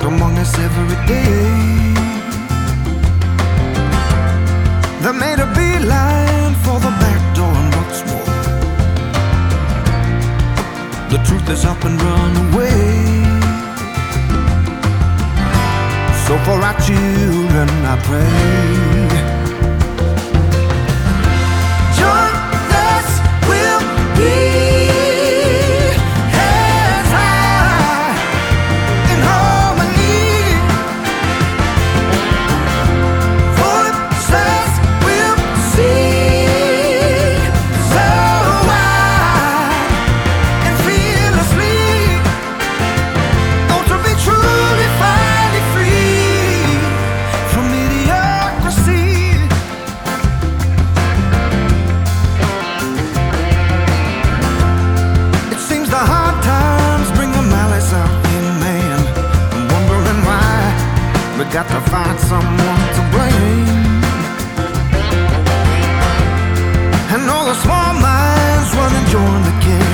among us every day. They made a beeline for the back door and what's more, the truth is up and run away. So for our children I pray. We got to find someone to blame, and all the small minds run and join the king.